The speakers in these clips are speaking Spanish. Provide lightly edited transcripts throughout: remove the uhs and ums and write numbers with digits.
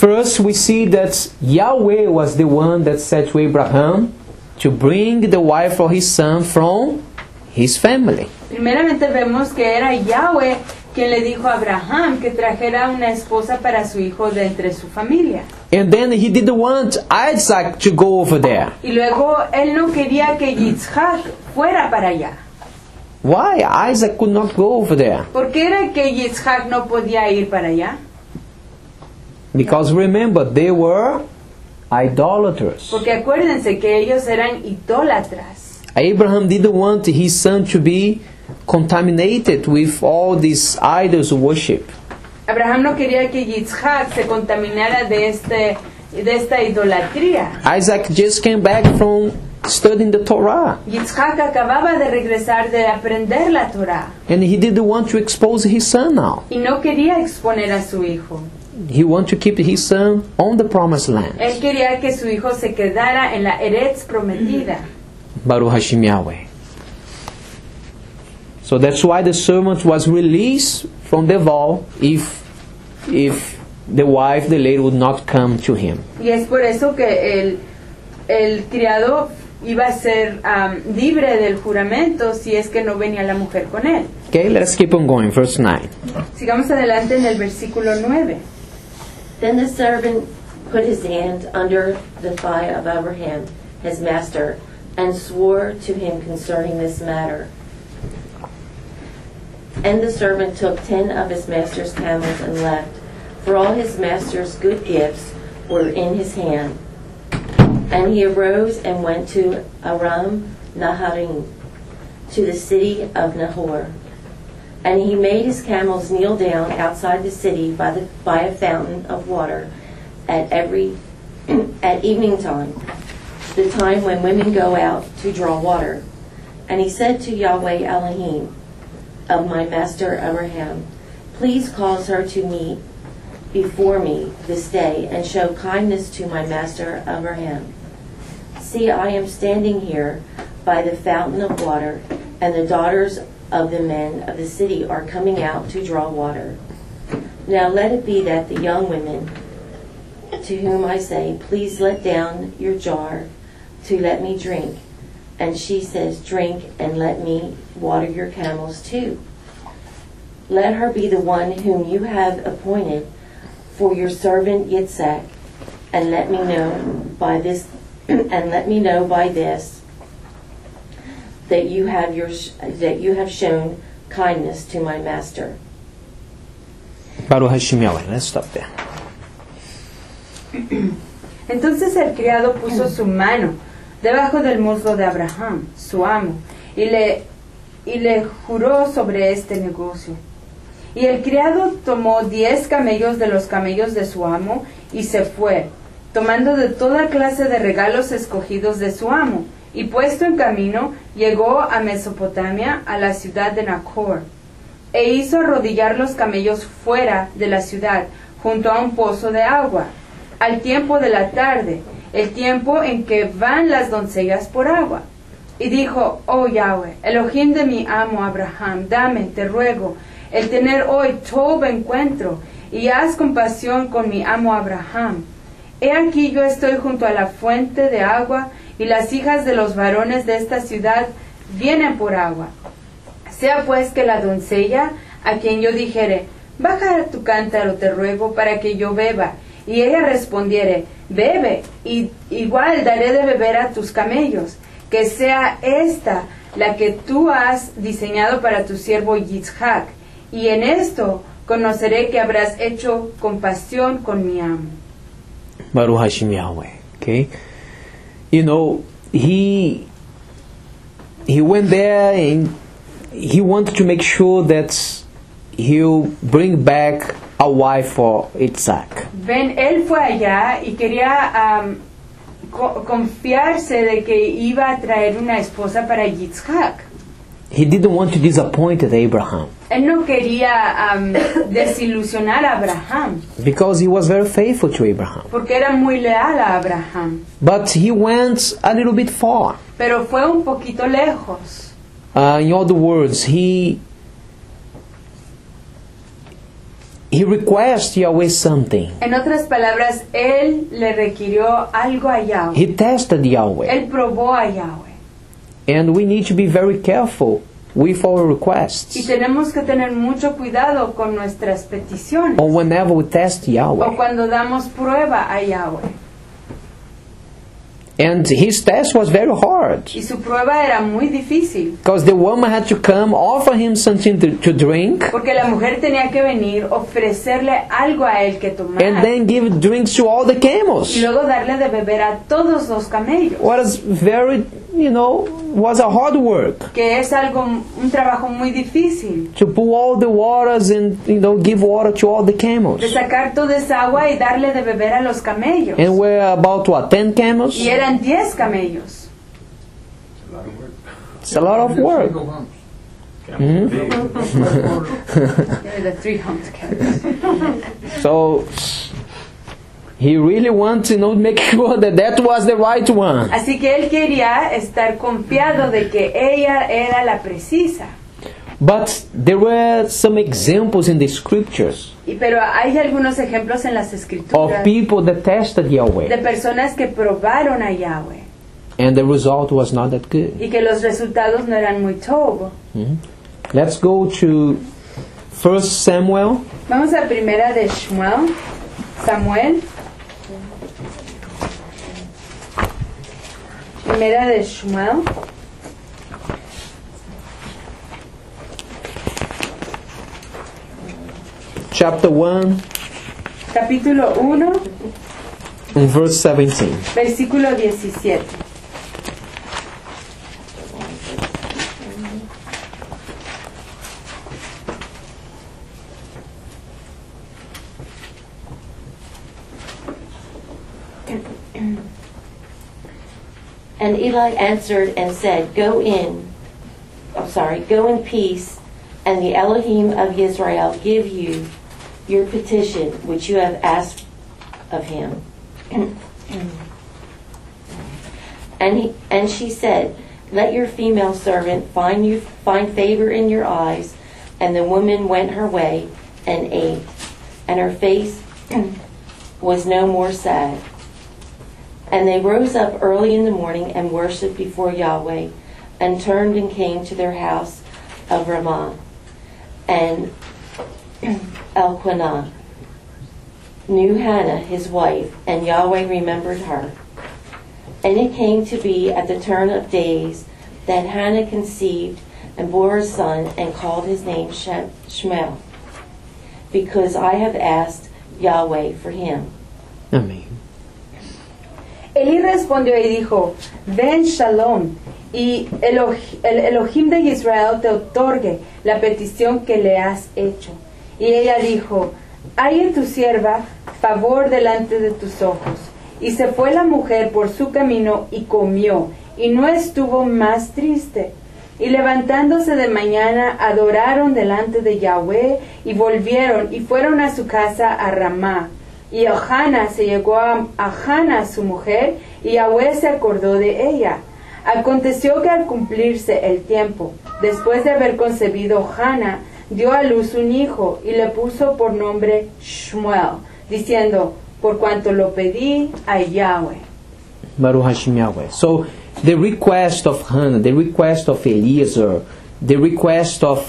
First, we see that Yahweh was the one that said to Abraham to bring the wife for his son from his family. Primeramente vemos que era Yahweh quien le dijo a Abraham que trajera una esposa para su hijo de entre su familia. And then he didn't want Isaac to go over there. Y luego él no quería que Yitzhak fuera para allá. Why? Isaac could not go over there. ¿Por qué era que Yitzhak no podía ir para allá? Because remember, they were idolaters. Porque acuérdense que ellos eran idólatras. Abraham didn't want his son to be contaminated with all these idols worship. Abraham no quería que Yitzhak se contaminara de esta idolatría. Isaac just came back from studying the Torah. Yitzhak acababa de regresar de aprender la Torah. And he didn't want to expose his son now. Y no quería exponer a su hijo. He wanted to keep his son on the promised land. Él quería que su hijo se quedara en la Eretz prometida. Baruch Hashem Yahweh. So that's why the servant was released from the vow if the wife, the lady, would not come to him. Y es por eso que el criado iba a ser libre del juramento si es que no venía la mujer con él. Okay, let's keep on going. Verse 9. Sigamos adelante en el versículo 9. Then the servant put his hand under the thigh of Abraham, his master, and swore to him concerning this matter. And the servant took 10 of his master's camels and left, for all his master's good gifts were in his hand. And he arose and went to Aram Naharim, to the city of Nahor. And he made his camels kneel down outside the city by a fountain of water at evening time, the time when women go out to draw water. And he said to Yahweh Elohim of my master Abraham, please cause her to meet before me this day and show kindness to my master Abraham. See, I am standing here by the fountain of water, and the daughters of the men of the city are coming out to draw water. Now let it be that the young women to whom I say, please let down your jar to let me drink. And she says, drink and let me water your camels too. Let her be the one whom you have appointed for your servant Yitzhak, and let me know by this that you have shown kindness to my master. Baruch Hashem Yahweh. Let's stop there. Entonces el criado puso su mano debajo del muslo de Abraham, su amo, y le juró sobre este negocio. Y el criado tomó 10 camellos de los camellos de su amo y se fue, tomando de toda clase de regalos escogidos de su amo, y puesto en camino, llegó a Mesopotamia, a la ciudad de Nahor, e hizo arrodillar los camellos fuera de la ciudad, junto a un pozo de agua, al tiempo de la tarde, el tiempo en que van las doncellas por agua. Y dijo, oh Yahweh, Elohim de mi amo Abraham, dame, te ruego, el tener hoy todo encuentro, y haz compasión con mi amo Abraham. He aquí yo estoy junto a la fuente de agua, y las hijas de los varones de esta ciudad vienen por agua. Sea pues que la doncella, a quien yo dijere, baja tu cántaro, te ruego, para que yo beba, y ella respondiere, bebe, y igual daré de beber a tus camellos, que sea esta la que tú has diseñado para tu siervo Yitzhak, y en esto conoceré que habrás hecho compasión con mi amo. Baruch Hashem Yahweh. Okay, you know, he went there and he wanted to make sure that he'll bring back a wife for Isaac. Él fue allá y quería confiarse de que iba a traer una esposa para Yitzhak. He didn't want to disappoint Abraham. Él no quería desilusionar a Abraham. Because he was very faithful to Abraham. Porque era muy leal a Abraham. But he went a little bit far. Pero fue un poquito lejos. In other words, he he requests Yahweh something. En otras palabras, él le requirió algo a Yahweh. He tested Yahweh. Él probó a Yahweh. And we need to be very careful with our Y requests. tenemos que tener mucho cuidado con nuestras peticiones. Or whenever we test O Yahweh. cuando damos prueba a Yahweh. And his test was very hard. Y su prueba era muy difícil. Because the woman had to come, offer him something to drink, Porque la mujer tenía que venir, ofrecerle algo a él que tomar. and then give drinks to all the Y camels. luego darle de beber a todos los camellos. Was very, was a hard work. Que es algo, un trabajo muy difícil. To pull all the waters and, give water to all the camels. De sacar toda esa agua y darle de beber a los camellos. And we're about, 10 camels? Y eran 10 camellos. It's a lot of work. Mhm. The 300 camels. So, he really wants to make sure that was the right one. Así que él quería estar confiado de que ella era la precisa. But there were some examples in the scriptures Pero hay algunos ejemplos en las of escrituras people that tested de Yahweh, personas que probaron a Yahweh and the result was not that good. y que los resultados no eran muy top. Let's go to 1 Samuel Vamos a primera de Samuel. Primera de Shmuel. chapter 1 Capítulo 1, and verse 17. versículo 17. And Eli answered and said, Go in peace, and the Elohim of Israel give you your petition which you have asked of him. And she said, Let your female servant find favor in your eyes. And the woman went her way and ate, and her face was no more sad. And they rose up early in the morning and worshipped before Yahweh, and turned and came to their house of Ramah. And Elkanah knew Hannah his wife, and Yahweh remembered her. And it came to be at the turn of days that Hannah conceived and bore a son, and called his name Shmuel, because I have asked Yahweh for him. Amén. Elí respondió y dijo, ven Shalom, y el Elohim de Israel te otorgue la petición que le has hecho. Y ella dijo, hay en tu sierva favor delante de tus ojos. Y se fue la mujer por su camino y comió, y no estuvo más triste. Y levantándose de mañana, adoraron delante de Yahweh, y volvieron, y fueron a su casa a Ramá. Y Hannah se llegó a Hannah su mujer, y Yahweh se acordó de ella. Aconteció que al cumplirse el tiempo, después de haber concebido Hannah, dio a luz un hijo, y le puso por nombre Shmuel, diciendo, por cuanto lo pedí a Yahweh. Baruch Hashem Yahweh. So the request of Hannah, the request of Eliezer, the request of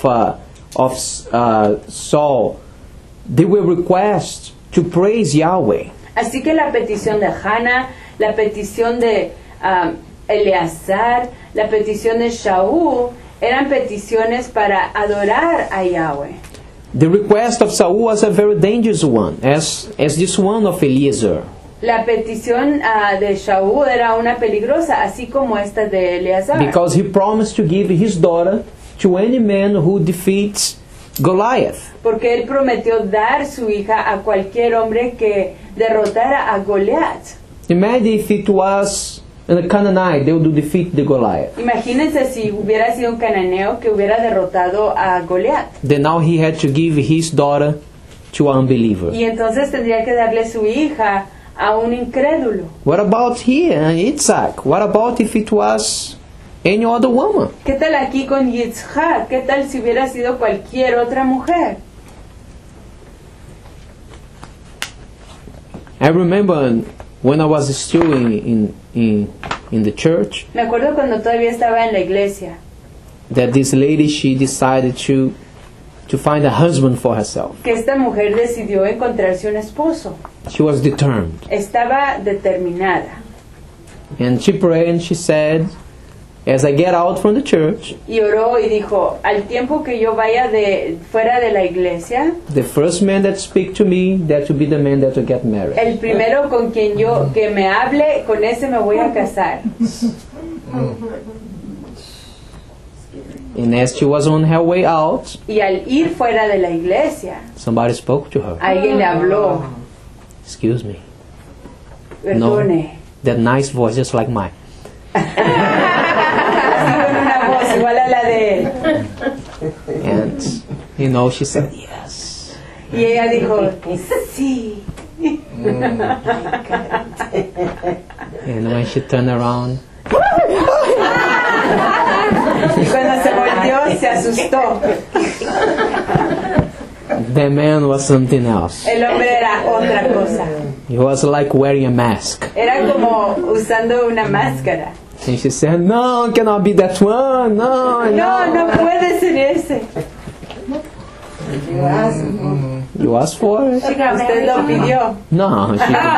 Saul, they were requests to praise Yahweh. Así que la petición de Hannah, la petición de Eleazar, la petición de Shaul, eran peticiones para adorar a Yahweh. The request of Saul was a very dangerous one, as this one of Eliezer. La petición de Shaul era una peligrosa, así como esta de Eleazar. Because he promised to give his daughter to any man who defeats Goliath. Porque él prometió dar su hija a cualquier hombre que derrotara a Goliat. Imagine if it was a Canaanite, they would defeat the Goliath. Imagínense si hubiera sido un cananeo que hubiera derrotado a Goliat. Then now he had to give his daughter to an unbeliever. Y entonces tendría que darle su hija a un incrédulo. What about here, Isaac? What about if it was any other woman? ¿Qué tal aquí con Yitzhak? ¿Qué tal si hubiera sido cualquier otra mujer? I remember when I was still in the church, Me acuerdo cuando todavía estaba en la iglesia, that this lady, she decided to find a husband for herself. que esta mujer decidió encontrarse un esposo. She was determined. Estaba determinada. And she prayed and she said, as I get out from the church, Y oró y dijo, al tiempo que yo vaya fuera de la iglesia, the first man that speak to me, that will be the man that will get married. el primero con quien que me hable, con ese me voy a casar. And as she was on her way out, Y al ir fuera de la iglesia, somebody spoke to her. alguien le habló, Excuse me. perdone. That nice voice, just like mine. Así con una voz igual a la de él. And, she said, yes. Y ella dijo, sí. And when she turned around, Y cuando se volteó, se asustó. the man was something else. El hombre era otra cosa. He was like wearing a mask. Era como usando una máscara. And she said, no, it cannot be that one. No, No puede ser ese. You asked for it? Usted lo pidió. No, she didn't.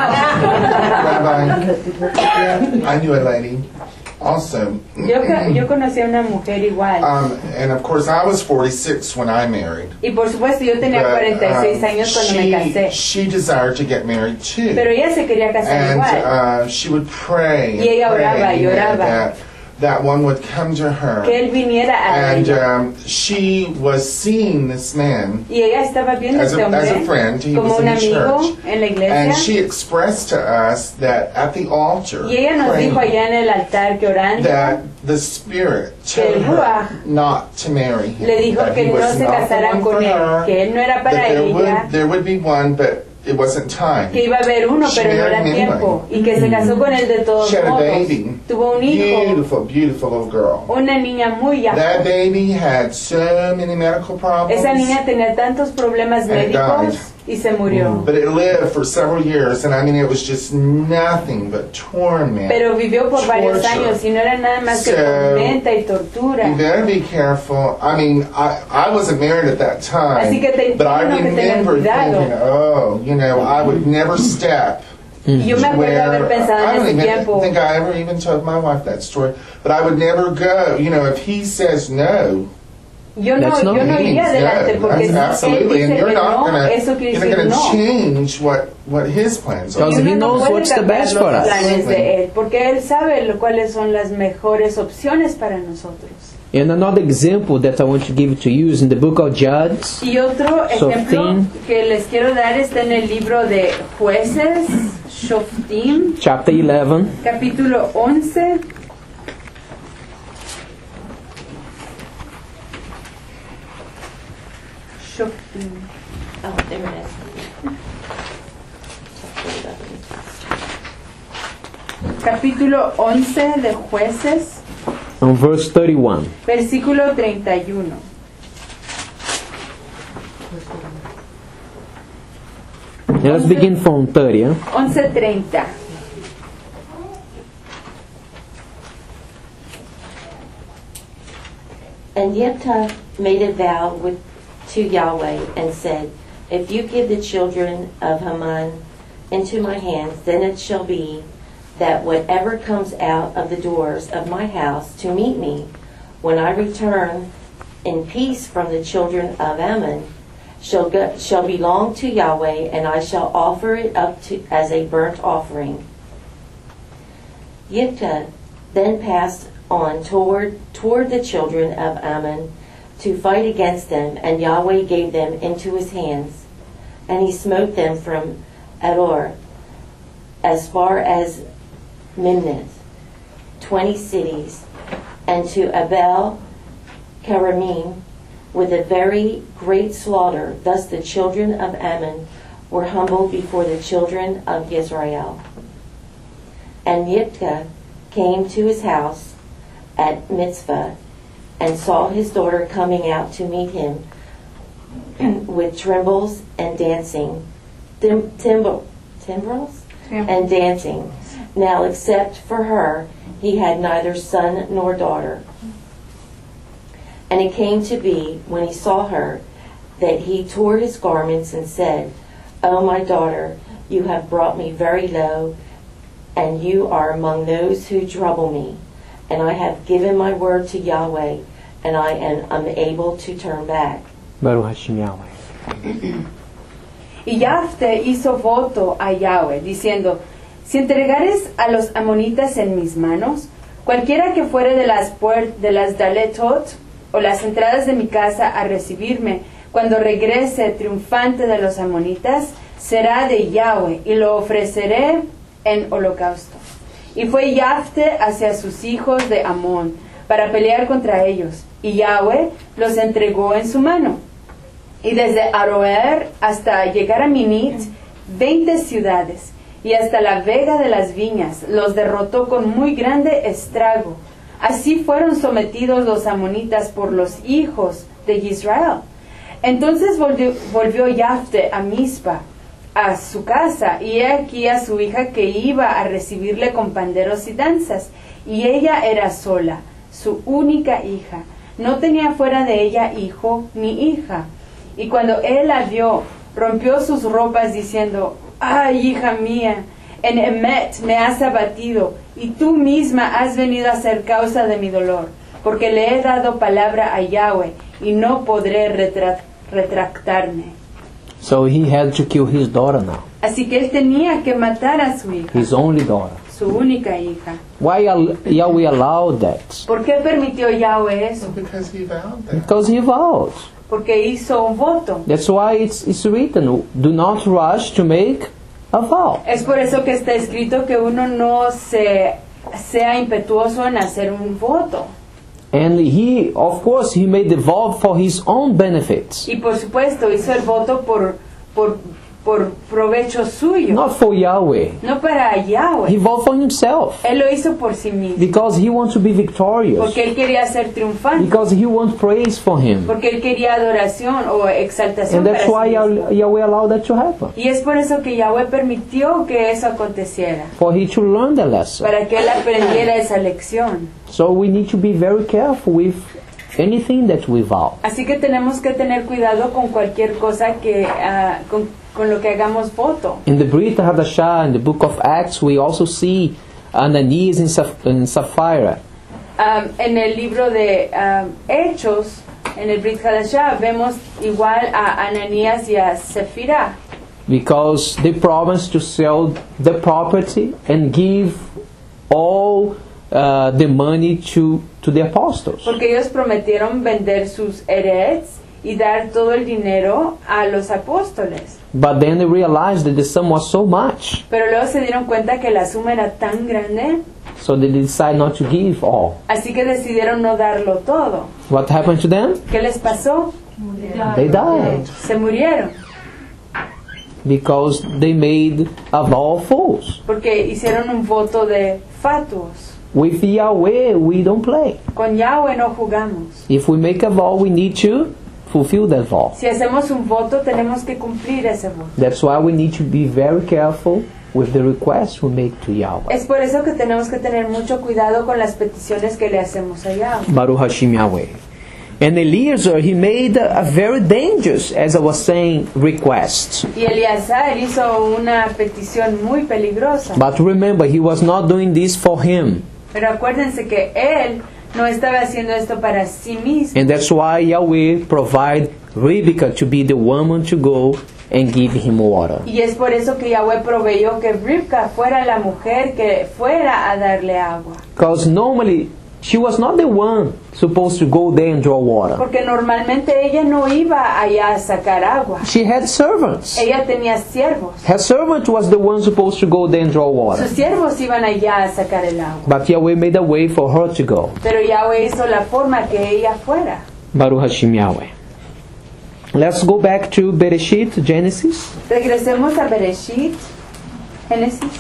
Rabbi, I knew a lady also. Yo conocí a una mujer igual. And of course, I was 46 when I married. Y por supuesto, yo tenía 46 años cuando me casé. She desired to get married too. Pero ella se quería casar igual. And she would pray. Y ella oraba y oraba. That one would come to her. Que él viniera a ella. And she was seeing this man Y ella estaba viendo as a friend. He como was un in the amigo church. en la iglesia. And she expressed to us that at the altar, Y ella nos dijo allá en el altar que orando, that the Spirit que el told her Ruach not to marry him. le dijo That que he no was se not the casara one con for él, her, que él no era para that ella, there would be one, but it wasn't time. que iba a haber uno, She pero no era married him tiempo, y que se casó con él de todos She had a modos. baby. Tuvo un hijo, Beautiful, beautiful little girl. una niña muy That ya. baby had so many medical problems. Esa niña tenía tantos problemas And médicos died. y se murió. But it lived for several years, and I mean, it was just nothing but torment. Pero vivió por varios torture. años y no era nada más que So, tormenta y tortura. You better be careful. I mean, I wasn't married at that time, Así que but I tiene que tener remember cuidado. thinking, oh, I would never step. Y yo me acuerdo Where haber pensado I en don't ese even tiempo. think I ever even told my wife that story, but I would never go. If he says no, Yo no That's not iría adelante no. porque si él Absolutely, dice and que you're not no, gonna eso quiere you're not decir gonna no. change what his plans are. Because he knows puede what's the cambiar best los for us. planes de él, porque él sabe cuáles son las mejores opciones para nosotros. And another example that I want to give to you is in the book of Judges, Y otro ejemplo Shoftim. que les quiero dar está en el libro de Jueces, Shoftim, chapter 11. capítulo 11. Shoftim. Oh, there it is. Capítulo 11 de Jueces, And verse 31. versículo 31. Let's begin from 30. 11:30. And Yephthah made a vow to Yahweh and said, If you give the children of Haman into my hands, then it shall be that whatever comes out of the doors of my house to meet me, when I return in peace from the children of Ammon, shall belong to Yahweh, and I shall offer it up as a burnt offering. Yephthah then passed on toward the children of Ammon to fight against them, and Yahweh gave them into his hands. And he smote them from Ador as far as Mimnith, 20 cities, and to Abel Karamim with a very great slaughter. Thus the children of Ammon were humbled before the children of Israel. And Yephthah came to his house at Mitzvah, and saw his daughter coming out to meet him with timbrels and dancing, timbrels and dancing. Now, except for her, he had neither son nor daughter. And it came to be, when he saw her, that he tore his garments and said, "O my daughter, you have brought me very low, and you are among those who trouble me. And I have given my word to Yahweh, and I am unable to turn back." Baruch Hashem Yahweh. Y Jafte hizo voto a Yahweh, diciendo, si entregares a los amonitas en mis manos, cualquiera que fuere de las Daletot, o las entradas de mi casa a recibirme, cuando regrese triunfante de los amonitas, será de Yahweh, y lo ofreceré en holocausto. Y fue Jafte hacia sus hijos de Amón, para pelear contra ellos, y Yahweh los entregó en su mano. Y desde Aroer hasta llegar a Minit, 20 ciudades, y hasta la vega de las viñas, los derrotó con muy grande estrago. Así fueron sometidos los amonitas por los hijos de Israel. Entonces volvió Jafte a Mizpa, a su casa, y he aquí a su hija que iba a recibirle con panderos y danzas, y ella era sola, su única hija. No tenía fuera de ella hijo ni hija. Y cuando él la vio, rompió sus ropas diciendo, «Ay, hija mía, en Emet me has abatido, y tú misma has venido a ser causa de mi dolor, porque le he dado palabra a Yahweh, y no podré retractarme». So he had to kill his daughter now, Así que él tenía que matar a su hija, his only daughter. su única hija. Why Yahweh allowed that? ¿Por qué permitió Yahweh eso? Because he vowed that. Because he vowed. Porque hizo un voto. That's why it's written, do not rush to make a vow. Es por eso que está escrito que uno no sea impetuoso en hacer un voto. And he, of course, he made the vow for his own benefits, Y por supuesto hizo el voto por provecho suyo, not for Yahweh. no para He Yahweh. vowed for himself Él lo hizo por sí mismo, because he wants to be victorious, porque él quería ser triunfante, because he wants praise for him. porque él quería adoración o exaltación And para that's sí why mismo. Yahweh allowed that to happen, Y es por eso que Yahweh permitió que eso aconteciera, for he to learn the lesson. para que él aprendiera esa lección. So we need to be very careful with anything that we vow. Así que tenemos que tener cuidado con cualquier cosa que con lo que hagamos voto. In the Brit Hadashah, in the book of Acts, we also see Ananias and Sapphira. En el libro de Hechos, en el Brit Hadashah, vemos igual a Ananías y a Sefira, Because they promised to sell the property and give all the money to the apostles. porque ellos prometieron vender sus heredes y dar todo el dinero a los apóstoles. But then they realized that the sum was so much, Pero luego se dieron cuenta que la suma era tan grande, so they decided not to give all. así que decidieron no darlo todo. What happened to them? ¿Qué les pasó? They died Se murieron, because they made a vow of fools. porque hicieron un voto de fatuos. With Yahweh, we don't play. Con Yahweh no jugamos. If we make a vow, we need to fulfill that vow. Si hacemos un voto, tenemos que cumplir ese voto. That's why we need to be very careful with the requests we make to Yahweh. Es por eso que tenemos que tener mucho cuidado con las peticiones que le hacemos a Yahweh. Baruch Hashem Yahweh. And Eliezer, he made a very dangerous, as I was saying, request. Y Eleazar hizo una petición muy peligrosa. But remember, he was not doing this for him. Pero acuérdense que él no estaba haciendo esto para sí mismo. And that's why Yahweh provide Rebekah to be the woman to go and give him water. Y es por eso que Yahweh proveyó que Rivka fuera la mujer que fuera a darle agua. Because normally, she was not the one supposed to go there and draw water. Porque normalmente ella no iba allá a sacar agua. She had servants. Ella tenía siervos. Her servant was the one supposed to go there and draw water. Sus siervos iban allá a sacar el agua. But Yahweh made a way for her to go. Pero Yahweh hizo la forma que ella fuera. Baruch Hashem Yahweh. Let's go back to Bereshit, Genesis. Regresemos a Bereshit, Génesis,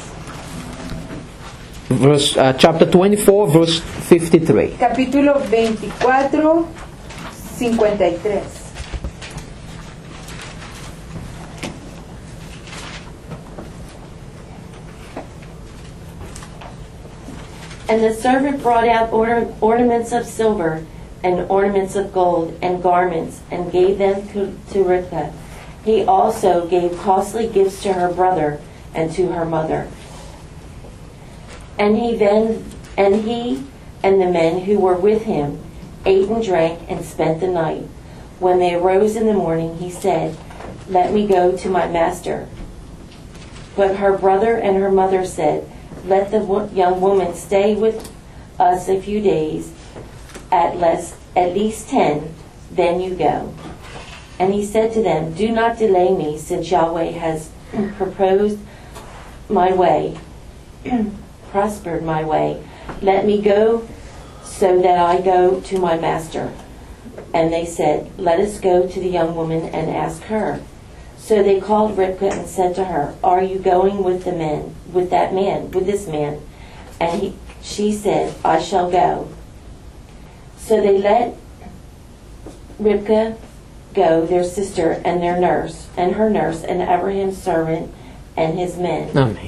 Chapter 24, verse 53. capítulo 24, 53. And the servant brought out ornaments of silver and ornaments of gold and garments and gave them to Rivkah. He also gave costly gifts to her brother and to her mother. And he and the men who were with him ate and drank and spent the night. When they arose in the morning, he said, "Let me go to my master." But her brother and her mother said, "Let the young woman stay with us a few days, at least 10, then you go." And he said to them, "Do not delay me, since Yahweh has prospered my way. Let me go so that I go to my master." And they said, "Let us go to the young woman and ask her." So they called Rivkah and said to her, "Are you going with this man?" And she said, "I shall go." So they let Rivkah go, their sister and her nurse, and Abraham's servant and his men. Amén.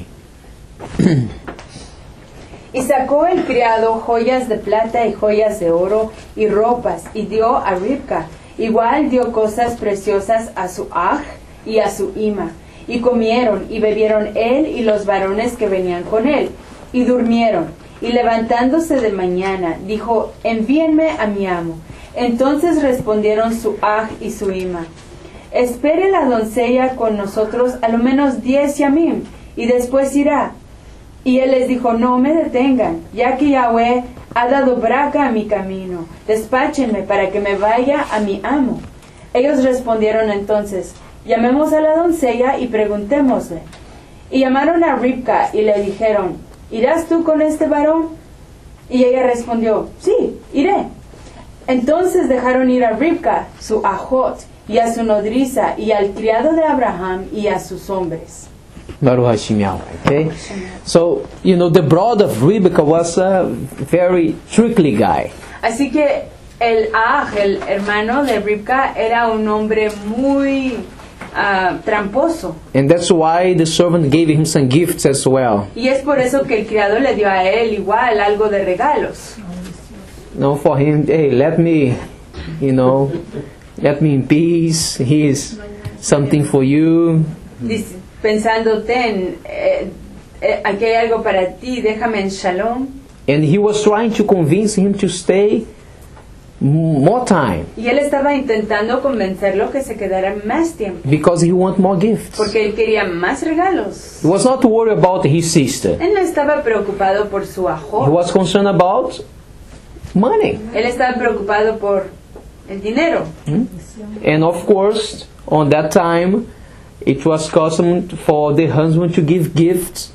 Y sacó el criado joyas de plata y joyas de oro y ropas, y dio a Rivka. Igual dio cosas preciosas a su aj y a su ima. Y comieron y bebieron él y los varones que venían con él. Y durmieron. Y levantándose de mañana, dijo, envíenme a mi amo. Entonces respondieron su aj y su ima, espere la doncella con nosotros a lo menos 10 yamim, y después irá. Y él les dijo, no me detengan, ya que Yahweh ha dado braca a mi camino. Despáchenme para que me vaya a mi amo. Ellos respondieron entonces, llamemos a la doncella y preguntémosle. Y llamaron a Rivka y le dijeron, ¿irás tú con este varón? Y ella respondió, sí, iré. Entonces dejaron ir a Rivka, su ajot, y a su nodriza, y al criado de Abraham, y a sus hombres. Baruch Hashem Yahweh. Okay? So, the brother of Rebecca was a very tricky guy. Así que el hermano de Rivka, era un hombre muy tramposo. And that's why the servant gave him some gifts as well. Y es por eso que el criado le dio a él igual algo de regalos. No, for him, hey, let me in peace. Here's something for you. Pensando, aquí hay algo para ti, déjame en shalom. And he was trying to convince him to stay more time. Y él estaba intentando convencerlo que se quedara más tiempo. Because he wanted more gifts. Porque él quería más regalos. He was not worried about his sister. Él no estaba preocupado por su ajo. He was concerned about money. Él estaba preocupado por el dinero. And of course, on that time, it was custom for the husband to give gifts,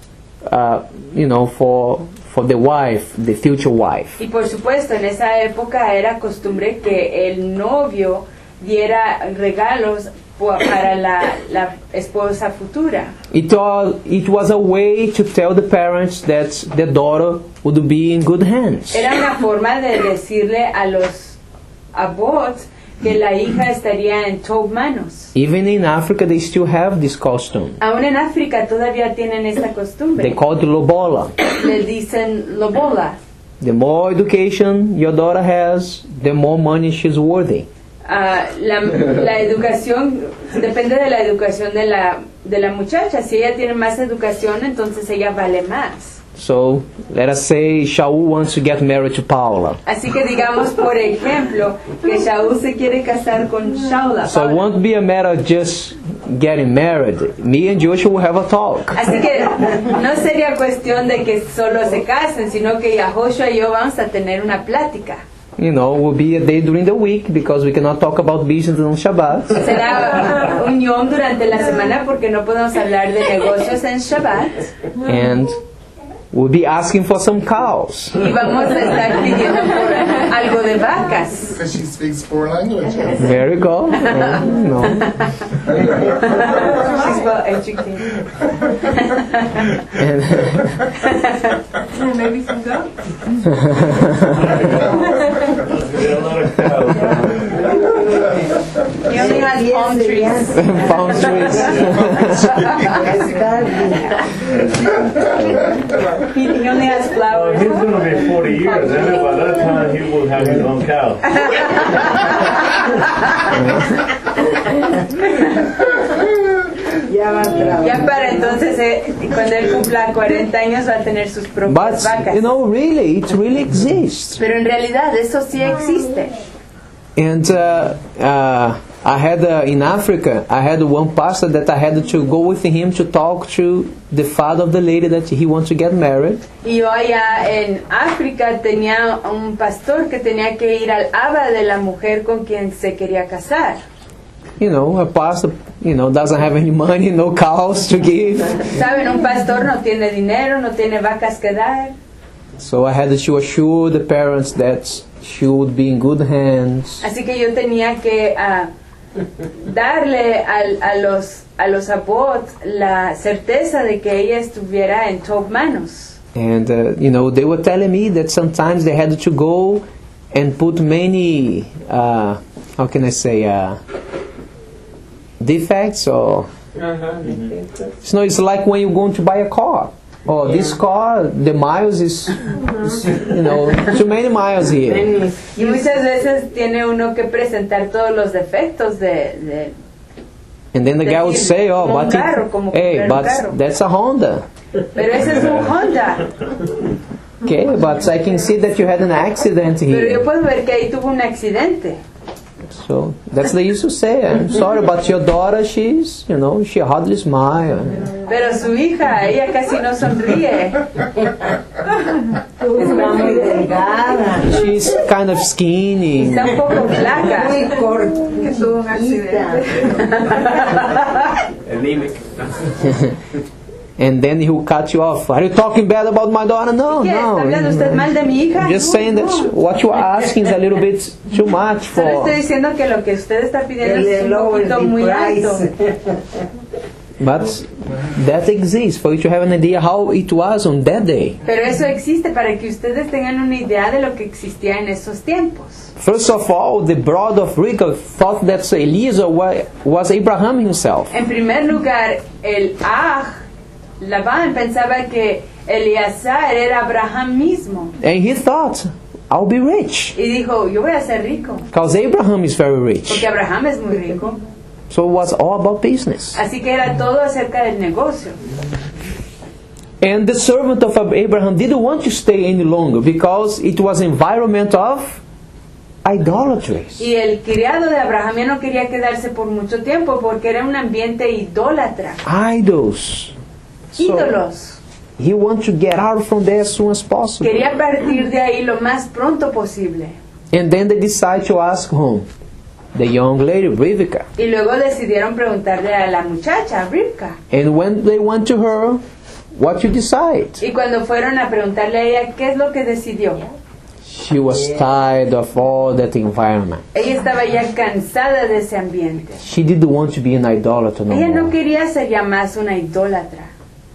for the wife, the future wife. Y por supuesto, en esa época era costumbre que el novio diera regalos para la esposa futura. It was a way to tell the parents that the daughter would be in good hands. Era una forma de decirle a los abuelos que la hija estaría en top manos. Even in Africa, they still have this custom. Aún en África todavía tienen esta costumbre. They call it lobola. Le dicen lobola. The more education your daughter has, the more money she's worthy. La educación depende de la educación de la muchacha. Si ella tiene más educación, entonces ella vale más. So, let us say Shaul wants to get married to Paula. Así que digamos, por ejemplo, que Shaul se quiere casar con Shaula. So it won't be a matter of just getting married. Me and Joshua will have a talk. Así que no sería cuestión de que solo se casen, sino que Joshua y yo vamos a tener una plática. Will be a day during the week because we cannot talk about business on Shabbat. Será un yom durante la semana porque no podemos hablar de negocios en Shabbat. And we'll be asking for some cows. Y vamos a estar pidiendo por algo de vacas. Because she speaks 4 languages. Very good. No. She's well educated. Maybe some goats. You only has palm trees. Palm trees. He only has flowers. He's going to be 40 years, and by that time he will have his own cow. Ya para entonces, cuando él cumpla 40 años, va a tener sus propias But, vacas. you know, really, it really exists. Pero en realidad eso sí existe. And I had, in Africa, I had one pastor that I had to go with him to talk to the father of the lady that he wants to get married. Y yo allá en África tenía un pastor que tenía que ir al aba de la mujer con quien se quería casar. You know, a pastor, you know, doesn't have any money, no cows to give. Saben, un pastor no tiene dinero, no tiene vacas que dar. So I had to assure the parents that she would be in good hands. Así que yo tenía que darle a los abot la certeza de que ella estuviera en top manos. And, you know, they were telling me that sometimes they had to go and put many, how can I say, defects or... So it's like when you're going to buy a car. Oh, this car, the miles is you know, too many miles here. Y muchas veces tiene uno que presentar todos los defectos de And then the guy would say, oh, como un but, carro, como hey, comprar un but carro. that's a Honda. Pero ese es un Honda. Okay, but I can see that you had an accident Pero yo here. puedo ver que ahí tuvo un accidente. So that's they used to say, I'm sorry, but your daughter, she's, you know, she hardly smile. Pero su hija, ella casi no sonríe. Está muy delgada. She's kind of skinny. Está un poco flaca. Muy cortita. Anemic. And then he will cut you off. Are you talking bad about my daughter? No, ¿Qué? ¿Está hablando usted no. mal de mi hija? Just saying that what you are asking is a little bit too much Solo for. estoy diciendo que lo que usted está pidiendo es El un lower poquito the muy alto. price. But that exists for you to have an idea how it was on that day. Pero eso existe para que ustedes tengan una idea de lo que existía en esos tiempos. First of all, the brother of Rachel thought that Eliezer was Abraham himself. En primer lugar, el Labán pensaba que Eleazar era Abraham mismo. And he thought, I'll be rich. Y dijo, yo voy a ser rico. Because Abraham is very rich. Porque Abraham es muy rico. So it was all about business. Así que era todo acerca del negocio. And the servant of Abraham didn't want to stay any longer because it was an environment of idolatries. Y el criado de Abraham ya no quería quedarse por mucho tiempo porque era un ambiente idólatra. Idols. So Ídolos. he wanted to get out from there as soon as possible. Quería partir de ahí lo más pronto posible. And then they decided to ask whom? The young lady, Rivka. Y luego decidieron preguntarle a la muchacha, Rivka. And when they went to her, what you decide? Y cuando fueron a preguntarle a ella, ¿qué es lo que decidió? She was tired of all that environment. Ella estaba ya cansada de ese ambiente. She didn't want to be an idolater no Ella no more. quería ser ya más una idólatra.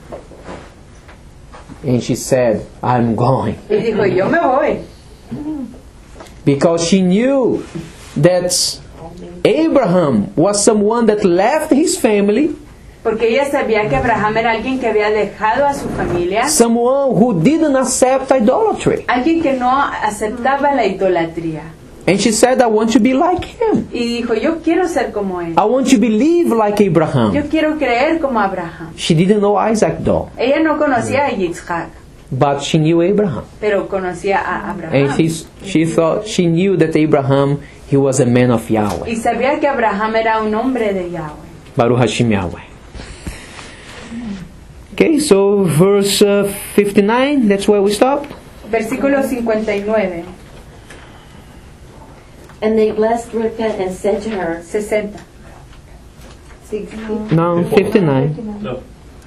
And she said, I'm going. Y dijo, yo me voy. Because she knew that Abraham was someone that left his family, Porque ella sabía que Abraham era alguien que había dejado a su familia. someone who didn't accept idolatry. Alguien que no aceptaba la idolatría. And she said, I want to be like him. Y dijo, yo quiero ser como él. I want to believe like Abraham. Yo quiero creer como Abraham. She didn't know Isaac though, Ella no conocía a Yitzhak, but she knew Abraham. pero conocía a And Abraham. she thought, she knew that Abraham, he was a man of Yahweh. Y sabía que Abraham era un hombre de Yahweh. Baruch Hashem Yahweh. Okay, so verse 59, that's where we stop. Versículo 59, And they blessed Rivkah and said to her, 60. 60, No, 59. No.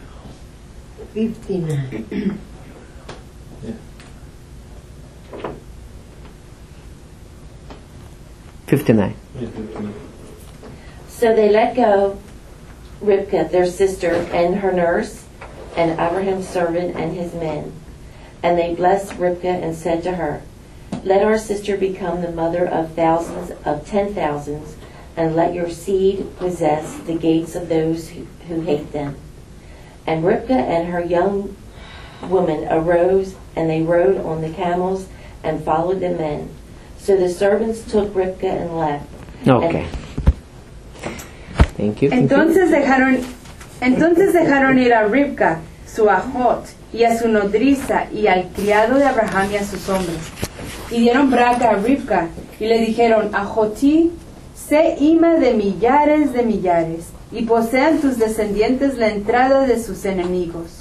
59. So they let go Rivkah, their sister, and her nurse, and Abraham's servant and his men. And they blessed Rivkah and said to her, Let our sister become the mother of thousands of 10,000s and let your seed possess the gates of those who hate them. And Rivkah and her young woman arose, and they rode on the camels and followed the men. So the servants took Rivkah and left. Okay. Thank you. Entonces dejaron ir a Rivka, su ajot, y a su nodriza, y al criado de Abraham y a sus hombres. Y dieron braca a Rivka, y le dijeron, Ajotí, sé ima de millares, y posean tus descendientes la entrada de sus enemigos.